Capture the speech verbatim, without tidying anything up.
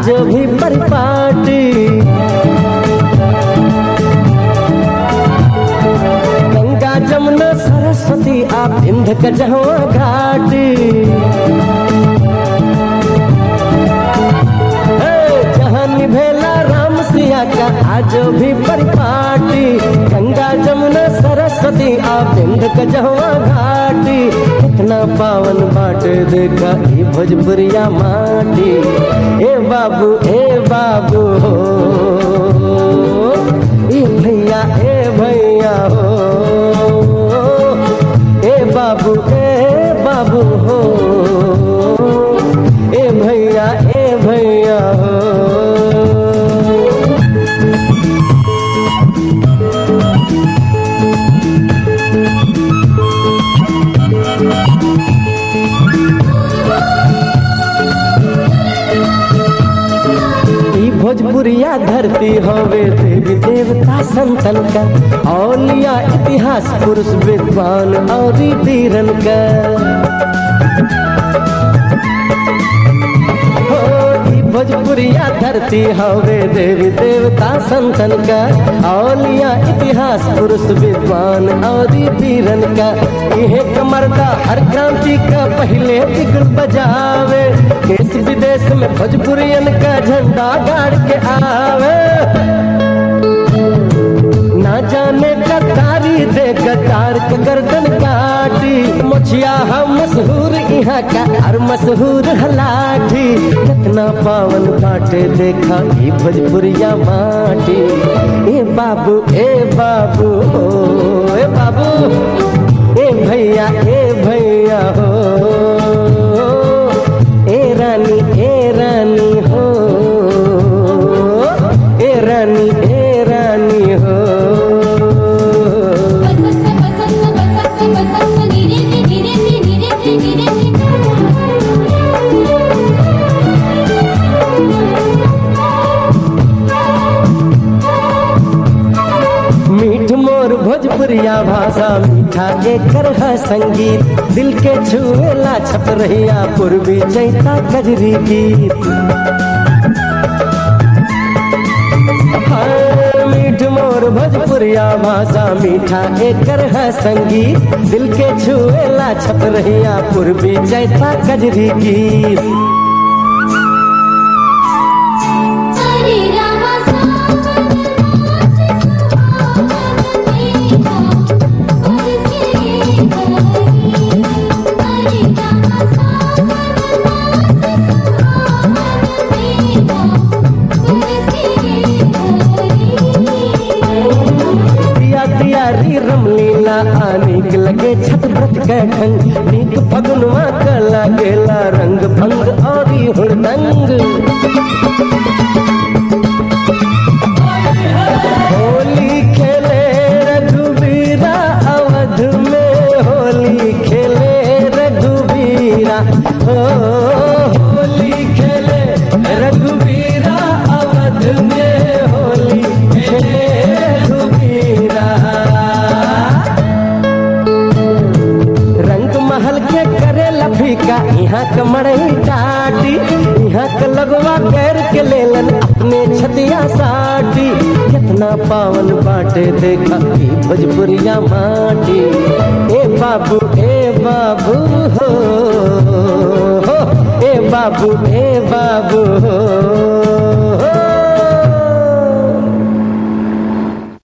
आज भी परिपाटी। गंगा जमुना सरस्वती आप बिंद कजवा घाटी। जहाँ निभेला राम सिया का आज भी परिपाटी। गंगा जमुना सरस्वती आप बिंद कजवा घाटी। कितना पावन बाटे देखा ये भोजपुरिया माटी। ए बाबू ए बाबू हो, ए भैया ए भैया हो, ए बाबू ए बाबू हो, ए भैया ए भैया हो। भोजपुरिया धरती होवे देवी देवता संतन का, औलिया इतिहास पुरुष विद्वान और वीरन का। भोजपुरिया धरती होवे देवी देवता संतन का, औलिया इतिहास पुरुष विद्वान और वीरन का। यह कमरदा हर क्रांति का पहले बिगड़ बजावे। देश विदेश में भोजपुरियन का झंडा गाड़ के आवे। ना जाने कतारी दे कतार के गर्दन काटी। मुछिया हम मशहूर यहाँ का और मशहूर हलाठी। कितना पावन बाटे देखा ये भोजपुरिया माटी। ए बाबू ए बाबू हो, ए बाबू ए भैया ए भैया हो, ए रानी ए रानी हो, ए रानी ए रानी हो। मीठ मोर भोजपुरिया भाषा मीठा एकर है संगीत। दिल के छुएला छप रहिया पूर्वी चैता कजरी गीत। मीठ मोर भोजपुरिया भाषा मीठा एकर है संगीत। दिल के छुएला छप रहिया पूर्वी चैता कजरी गीत। रमलीला आनिक लगे छत व्रत के ढंग। नीक फगुनवा का लागेला रंग भंग और हुड़दंग। होली खेले रघुबीरा अवध में, होली खेले रघुबीरा हो, होली खेले रघुबीरा अवध में, होली खेले रघुबीरा। महल के करे लफीका यहाँ का मड़ई टाटी। यहाँ का लगवा कर के लेलन अपने छतिया साटी। कितना पावन बाटे देखा की भोजपुरिया माटी। ए बाबू ए बाबू हो, हो ए बाबू ए बाबू हो।